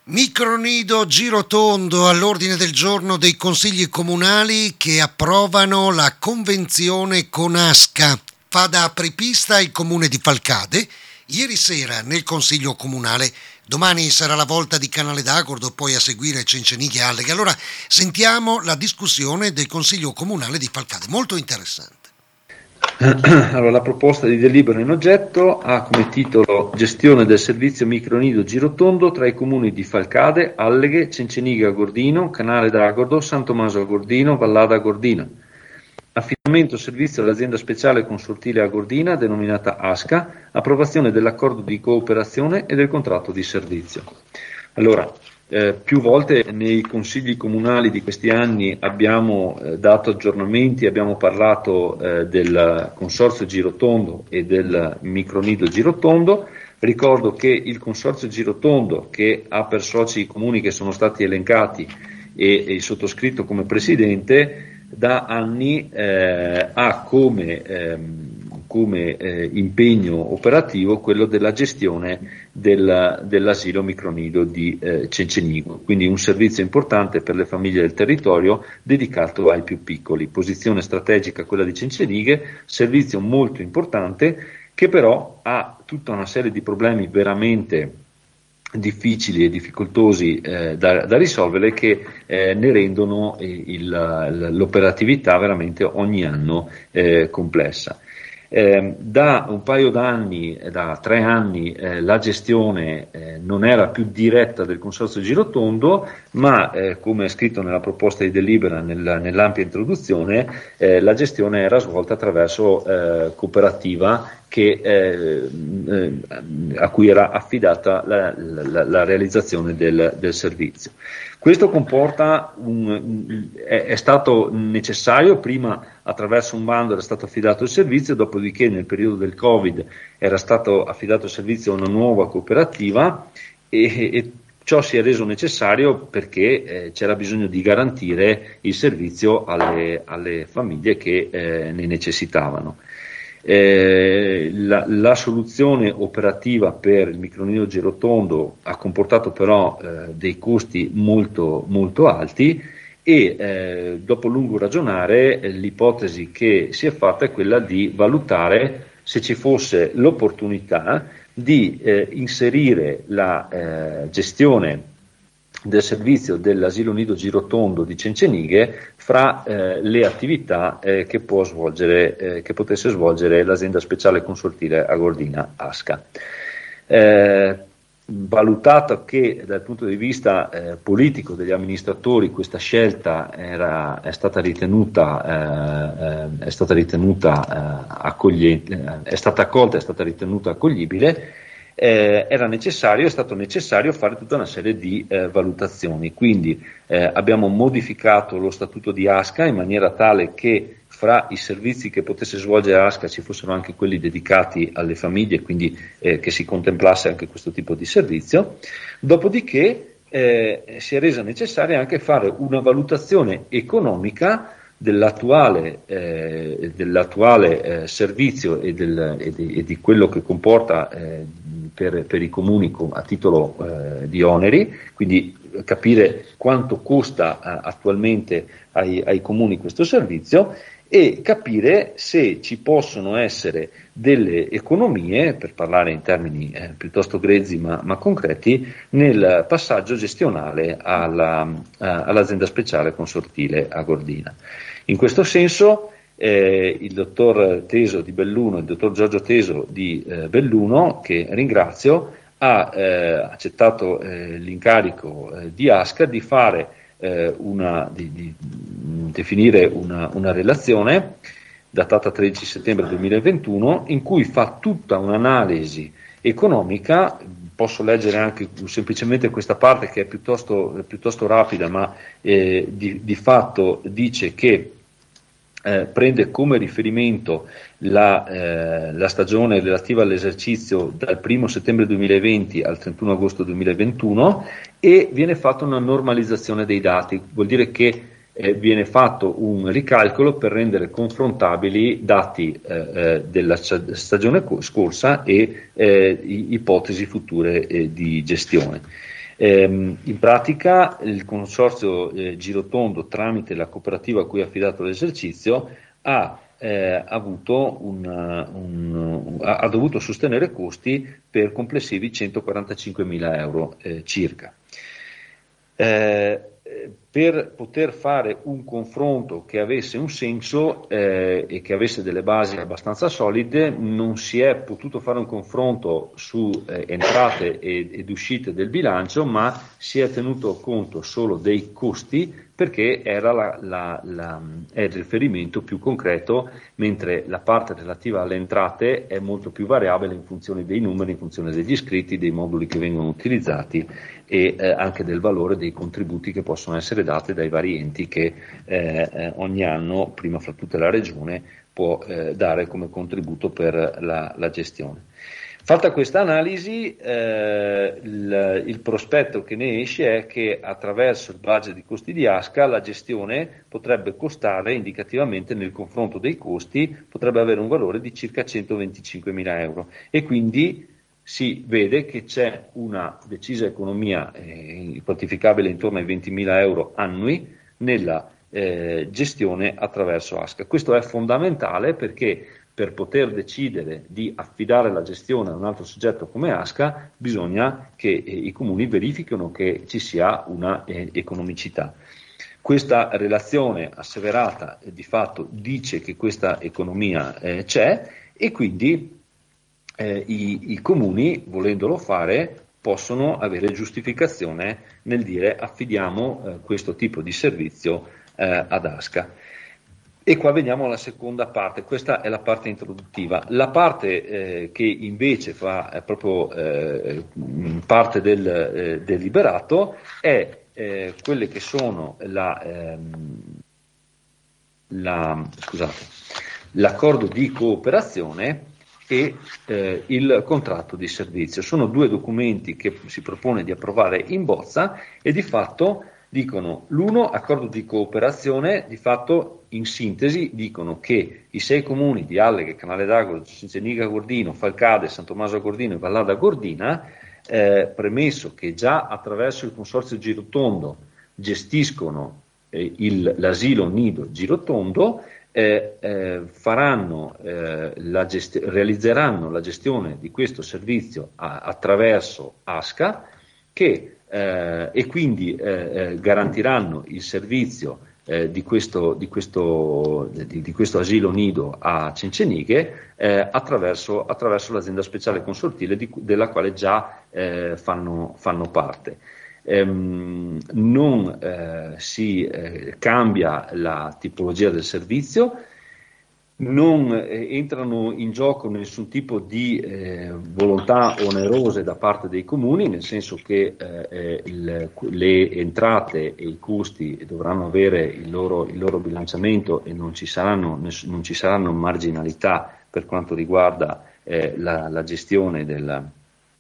Micronido Girotondo all'ordine del giorno dei consigli comunali che approvano la convenzione con ASCA. Fa da apripista il comune di Falcade ieri sera nel consiglio comunale. Domani sarà la volta di Canale d'Agordo, poi a seguire Cencenighe e Alleghe. Allora sentiamo la discussione del consiglio comunale di Falcade, molto interessante. Allora, la proposta di delibera in oggetto ha come titolo Gestione del servizio micronido Girotondo tra i comuni di Falcade, Alleghe, Cencenighe Agordino, Canale d'Agordo, San Tommaso Agordino, Vallada Agordina. Affidamento servizio all'azienda speciale consortile Agordina, denominata ASCA, approvazione dell'accordo di cooperazione e del contratto di servizio. Allora, più volte nei consigli comunali di questi anni abbiamo dato aggiornamenti, abbiamo parlato del consorzio Girotondo e del micronido Girotondo. Ricordo che il consorzio Girotondo, che ha per soci i comuni che sono stati elencati e il sottoscritto come presidente, da anni ha come impegno operativo quello della gestione dell'asilo micronido di Cencenigo, quindi un servizio importante per le famiglie del territorio dedicato ai più piccoli. Posizione strategica quella di Cencenighe, servizio molto importante che però ha tutta una serie di problemi veramente difficili e difficoltosi da risolvere che ne rendono l'operatività veramente ogni anno complessa. Da un paio d'anni, da 3 anni, la gestione non era più diretta del consorzio Girotondo, ma come è scritto nella proposta di delibera nell'ampia introduzione, la gestione era svolta attraverso cooperativa a cui era affidata la realizzazione del servizio. Questo comporta è stato necessario, prima attraverso un bando era stato affidato il servizio, dopodiché nel periodo del Covid era stato affidato il servizio a una nuova cooperativa e ciò si è reso necessario perché c'era bisogno di garantire il servizio alle famiglie che ne necessitavano. La soluzione operativa per il micronido Girotondo ha comportato però dei costi molto, molto alti e dopo lungo ragionare l'ipotesi che si è fatta è quella di valutare se ci fosse l'opportunità di inserire la gestione del servizio dell'asilo nido Girotondo di Cencenighe fra le attività che potesse svolgere l'azienda speciale consortile Agordina ASCA. Valutato che dal punto di vista politico degli amministratori questa scelta è stata accolta, è stata ritenuta accoglibile, è stato necessario fare tutta una serie di valutazioni, quindi abbiamo modificato lo statuto di ASCA in maniera tale che fra i servizi che potesse svolgere ASCA ci fossero anche quelli dedicati alle famiglie, quindi che si contemplasse anche questo tipo di servizio. Dopodiché si è resa necessaria anche fare una valutazione economica dell'attuale servizio e di quello che comporta per i comuni a titolo di oneri, quindi capire quanto costa attualmente ai comuni questo servizio e capire se ci possono essere delle economie, per parlare in termini piuttosto grezzi ma concreti, nel passaggio gestionale all'azienda speciale consortile Agordina. In questo senso il dottor Teso di Belluno e il dottor Giorgio Teso di Belluno, che ringrazio, ha accettato l'incarico di ASCA di fare di definire una relazione datata 13 settembre 2021 in cui fa tutta un'analisi economica. Posso leggere anche semplicemente questa parte che è piuttosto rapida, ma di fatto dice che prende come riferimento la stagione relativa all'esercizio dal 1 settembre 2020 al 31 agosto 2021 e viene fatta una normalizzazione dei dati, vuol dire che viene fatto un ricalcolo per rendere confrontabili dati della stagione scorsa e ipotesi future di gestione. In pratica il consorzio Girotondo, tramite la cooperativa a cui è affidato l'esercizio, ha dovuto sostenere costi per complessivi 145.000 euro circa. Per poter fare un confronto che avesse un senso e che avesse delle basi abbastanza solide, non si è potuto fare un confronto su entrate ed uscite del bilancio, ma si è tenuto conto solo dei costi, perché era è il riferimento più concreto, mentre la parte relativa alle entrate è molto più variabile in funzione dei numeri, in funzione degli iscritti, dei moduli che vengono utilizzati e anche del valore dei contributi che possono essere dati dai vari enti che ogni anno, prima fra tutte la Regione, può dare come contributo per la gestione. Fatta questa analisi, il prospetto che ne esce è che attraverso il budget di costi di ASCA la gestione potrebbe costare indicativamente, nel confronto dei costi, potrebbe avere un valore di circa 125.000 euro, e quindi si vede che c'è una decisa economia quantificabile intorno ai 20.000 euro annui nella gestione attraverso ASCA. Questo è fondamentale, perché per poter decidere di affidare la gestione a un altro soggetto come ASCA bisogna che i comuni verifichino che ci sia una economicità. Questa relazione asseverata di fatto dice che questa economia c'è, e quindi i comuni, volendolo fare, possono avere giustificazione nel dire affidiamo questo tipo di servizio ad ASCA. E qua veniamo alla seconda parte. Questa è la parte introduttiva. La parte che invece fa proprio parte del deliberato è quelle che sono l'accordo di cooperazione e il contratto di servizio. Sono due documenti che si propone di approvare in bozza, e di fatto dicono: l'uno, accordo di cooperazione, di fatto in sintesi dicono che i 6 comuni di Alleghe, Canale d'Agro, Cinceniga Gordino, Falcade, San Tommaso Gordino e Vallada Gordina, premesso che già attraverso il consorzio Girotondo gestiscono l'asilo nido Girotondo, realizzeranno la gestione di questo servizio attraverso ASCA, e quindi garantiranno il servizio di questo asilo nido a Cencenighe attraverso l'azienda speciale consortile della quale già fanno parte. Non si cambia la tipologia del servizio, non entrano in gioco nessun tipo di volontà onerose da parte dei comuni, nel senso che le entrate e i costi dovranno avere il loro bilanciamento, e non ci saranno marginalità per quanto riguarda la gestione del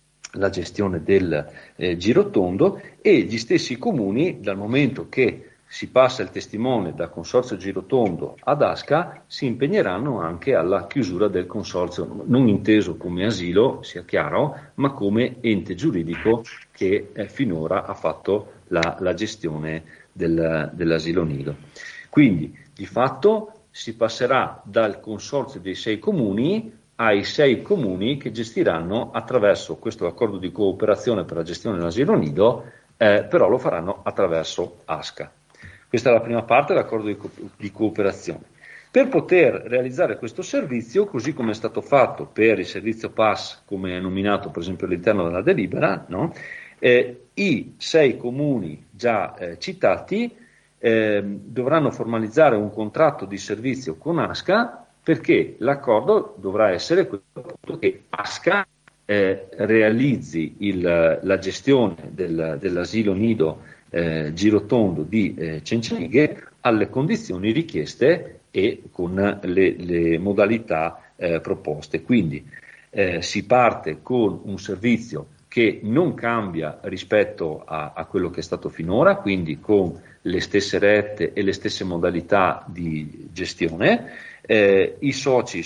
Girotondo, e gli stessi comuni, dal momento che si passa il testimone dal consorzio Girotondo ad ASCA, si impegneranno anche alla chiusura del consorzio, non inteso come asilo, sia chiaro, ma come ente giuridico che finora ha fatto la gestione dell'asilo nido. Quindi di fatto si passerà dal consorzio dei 6 comuni ai 6 comuni che gestiranno attraverso questo accordo di cooperazione per la gestione dell'asilo nido, però lo faranno attraverso ASCA. Questa è la prima parte dell'accordo di cooperazione. Per poter realizzare questo servizio, così come è stato fatto per il servizio PAS, come è nominato per esempio all'interno della delibera, no? I 6 comuni già citati dovranno formalizzare un contratto di servizio con ASCA, perché l'accordo dovrà essere quello che ASCA realizzi la gestione dell'asilo nido Girotondo di Cencenighe alle condizioni richieste e con le modalità proposte. Quindi si parte con un servizio che non cambia rispetto a quello che è stato finora, quindi con le stesse rette e le stesse modalità di gestione. I soci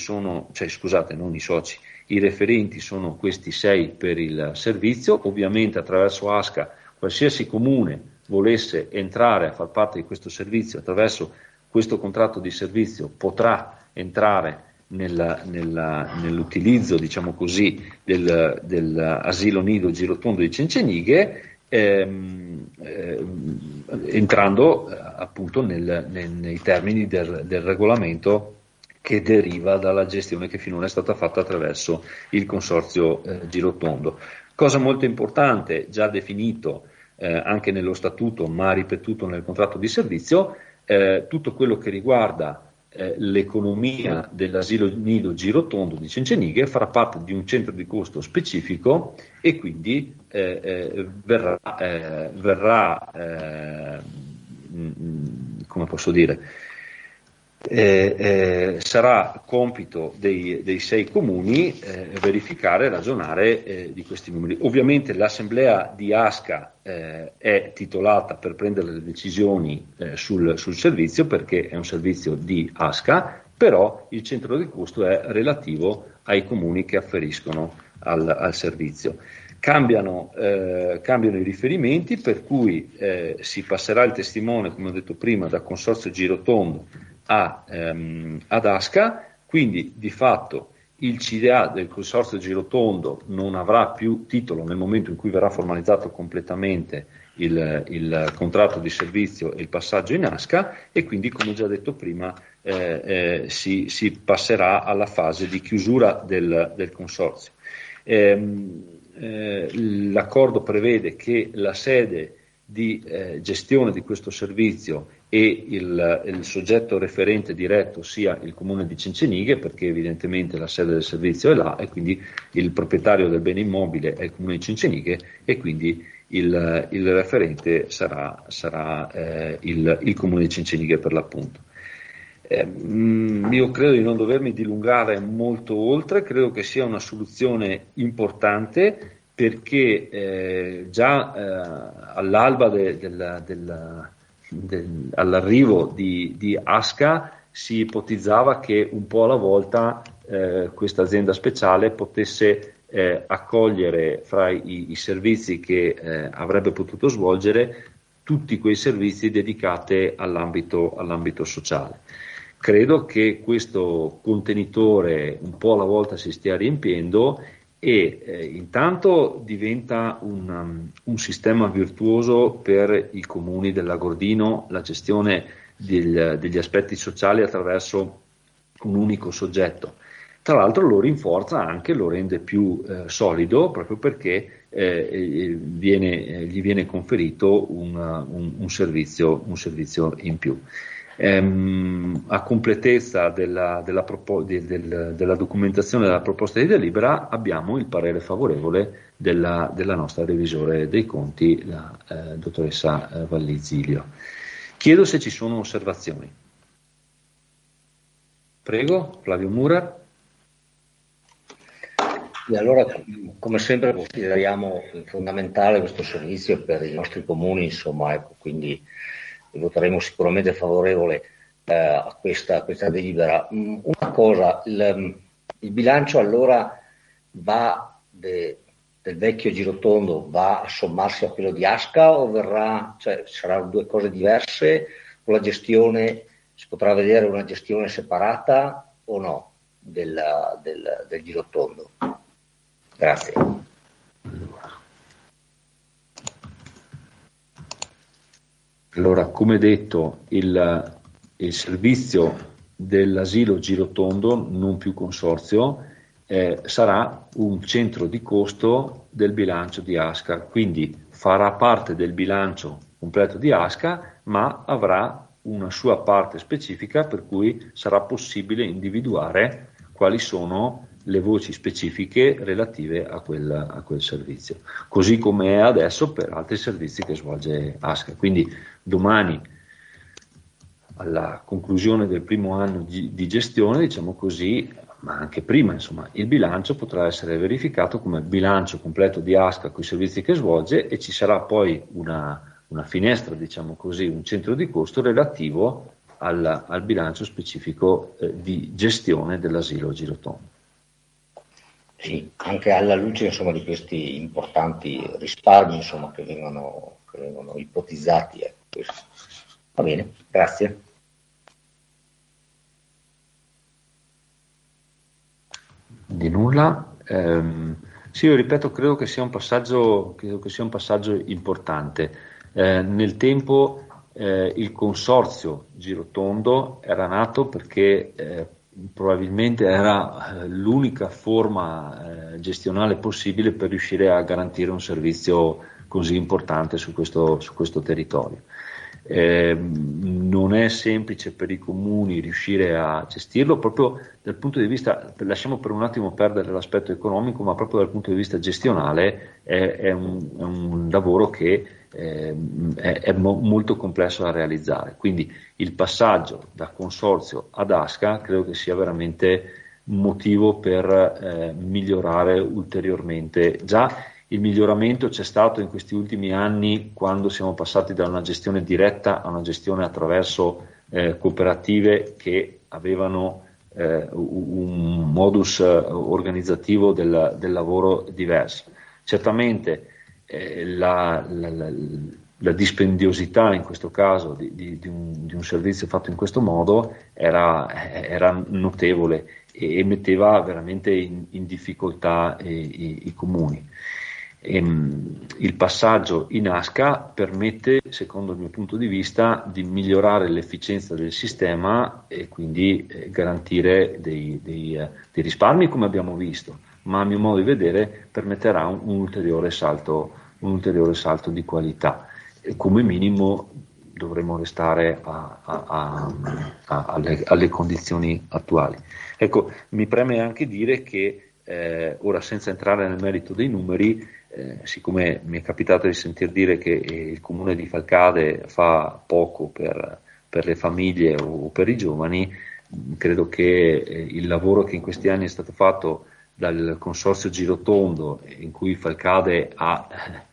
i referenti sono questi 6 per il servizio, ovviamente attraverso ASCA qualsiasi comune volesse entrare a far parte di questo servizio attraverso questo contratto di servizio potrà entrare nell'utilizzo, diciamo così, dell'asilo nido Girotondo di Cencenighe, entrando appunto nei termini del regolamento che deriva dalla gestione che finora è stata fatta attraverso il consorzio Girotondo. Cosa molto importante, già definito anche nello statuto ma ripetuto nel contratto di servizio, tutto quello che riguarda l'economia dell'asilo nido Girotondo di Cencenighe farà parte di un centro di costo specifico e quindi verrà come posso dire, sarà compito dei 6 comuni verificare e ragionare di questi numeri. Ovviamente l'assemblea di ASCA è titolata per prendere le decisioni sul servizio, perché è un servizio di ASCA, però il centro di costo è relativo ai comuni che afferiscono al servizio. Cambiano i riferimenti, per cui si passerà il testimone, come ho detto prima, da Consorzio Girotondo ad ASCA, quindi di fatto il CDA del Consorzio Girotondo non avrà più titolo nel momento in cui verrà formalizzato completamente il contratto di servizio e il passaggio in ASCA, e quindi, come già detto prima, si passerà alla fase di chiusura del consorzio. L'accordo prevede che la sede di gestione di questo servizio e il soggetto referente diretto sia il comune di Cencenighe, perché evidentemente la sede del servizio è là e quindi il proprietario del bene immobile è il comune di Cencenighe, e quindi il referente sarà il comune di Cencenighe per l'appunto. Io credo di non dovermi dilungare molto oltre, credo che sia una soluzione importante, perché già all'alba all'arrivo di ASCA si ipotizzava che un po' alla volta questa azienda speciale potesse accogliere fra i servizi che avrebbe potuto svolgere tutti quei servizi dedicati all'ambito sociale. Credo che questo contenitore un po' alla volta si stia riempiendo e intanto diventa un sistema virtuoso per i comuni dell'Agordino la gestione degli aspetti sociali attraverso un unico soggetto. Tra l'altro lo rinforza anche, lo rende più solido, proprio perché gli viene conferito un servizio in più. A completezza della documentazione della proposta di delibera abbiamo il parere favorevole della nostra revisore dei conti, la dottoressa Vallizilio. Chiedo se ci sono osservazioni. Prego, Flavio Murar. E allora, come sempre, consideriamo fondamentale questo servizio per i nostri comuni, insomma, ecco, quindi voteremo sicuramente favorevole a questa delibera. Una cosa, il bilancio allora del vecchio Girotondo va a sommarsi a quello di ASCA o saranno due cose diverse, o la gestione, si potrà vedere una gestione separata o no del Girotondo? Grazie. Allora, come detto, il servizio dell'asilo Girotondo, non più consorzio, sarà un centro di costo del bilancio di ASCA, quindi farà parte del bilancio completo di ASCA, ma avrà una sua parte specifica, per cui sarà possibile individuare quali sono le voci specifiche relative a quel servizio, così come è adesso per altri servizi che svolge ASCA. Quindi domani, alla conclusione del primo anno di gestione, diciamo così, ma anche prima, insomma, il bilancio potrà essere verificato come bilancio completo di ASCA con i servizi che svolge, e ci sarà poi una finestra, diciamo così, un centro di costo relativo al bilancio specifico di gestione dell'asilo Girotondo. Sì, anche alla luce insomma di questi importanti risparmi insomma che vengono ipotizzati. Va bene, grazie. Di nulla. Sì, io ripeto, credo che sia un passaggio importante. Nel tempo il consorzio Girotondo era nato perché probabilmente era l'unica forma gestionale possibile per riuscire a garantire un servizio così importante su questo territorio. Non è semplice per i comuni riuscire a gestirlo proprio dal punto di vista, lasciamo per un attimo perdere l'aspetto economico, ma proprio dal punto di vista gestionale è un lavoro che è molto complesso da realizzare. Quindi il passaggio da consorzio ad ASCA credo che sia veramente un motivo per migliorare ulteriormente. Già il miglioramento c'è stato in questi ultimi anni quando siamo passati da una gestione diretta a una gestione attraverso cooperative che avevano un modus organizzativo del lavoro diverso. Certamente la dispendiosità in questo caso di un servizio fatto in questo modo era notevole e metteva veramente in difficoltà i comuni. Il passaggio in ASCA permette, secondo il mio punto di vista, di migliorare l'efficienza del sistema e quindi garantire dei risparmi, come abbiamo visto, ma a mio modo di vedere permetterà un ulteriore salto di qualità. E come minimo dovremo restare alle condizioni attuali. Ecco, mi preme anche dire che ora, senza entrare nel merito dei numeri, siccome mi è capitato di sentir dire che il comune di Falcade fa poco per le famiglie o per i giovani, credo che il lavoro che in questi anni è stato fatto dal consorzio Girotondo, in cui Falcade ha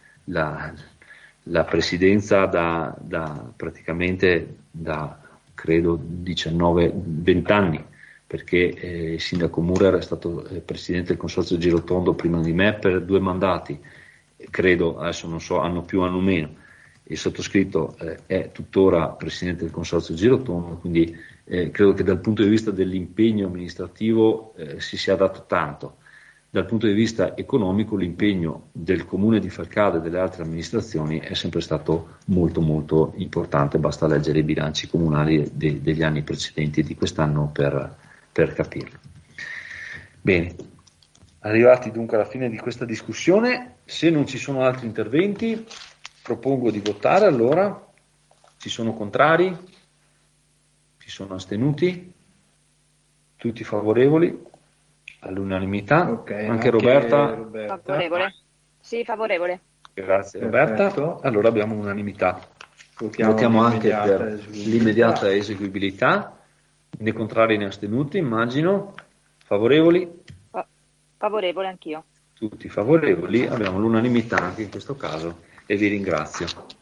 la presidenza praticamente da credo 19-20 anni, perché il sindaco Murer è stato presidente del consorzio Girotondo prima di me per 2 mandati, credo, adesso non so, anno più, anno meno. Il sottoscritto è tuttora presidente del consorzio Girotondo, quindi credo che dal punto di vista dell'impegno amministrativo si sia dato tanto. Dal punto di vista economico l'impegno del comune di Falcade e delle altre amministrazioni è sempre stato molto molto importante, basta leggere i bilanci comunali degli anni precedenti e di quest'anno per capirlo. Bene, arrivati dunque alla fine di questa discussione, se non ci sono altri interventi propongo di votare. Allora, ci sono contrari? Ci sono astenuti? Tutti favorevoli? All'unanimità? Okay, anche Roberta? Favorevole. Sì, favorevole. Grazie. Perfetto. Roberta. Allora abbiamo unanimità. Votiamo anche per eseguibilità. l'immediata eseguibilità. Né contrari né astenuti, immagino. Favorevoli? Favorevole anch'io. Tutti favorevoli, abbiamo l'unanimità anche in questo caso e vi ringrazio.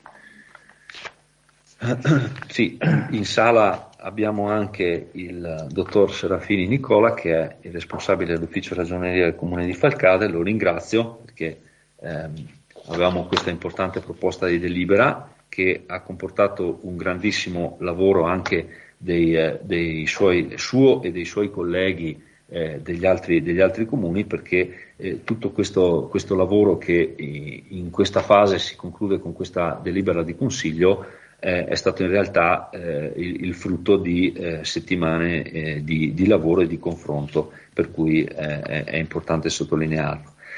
Sì, in sala abbiamo anche il dottor Serafini Nicola, che è il responsabile dell'ufficio ragioneria del comune di Falcade. Lo ringrazio perché avevamo questa importante proposta di delibera che ha comportato un grandissimo lavoro anche suo e dei suoi colleghi degli altri comuni, perché tutto questo lavoro che in questa fase si conclude con questa delibera di consiglio è stato in realtà il frutto di settimane di lavoro e di confronto, per cui è importante sottolinearlo.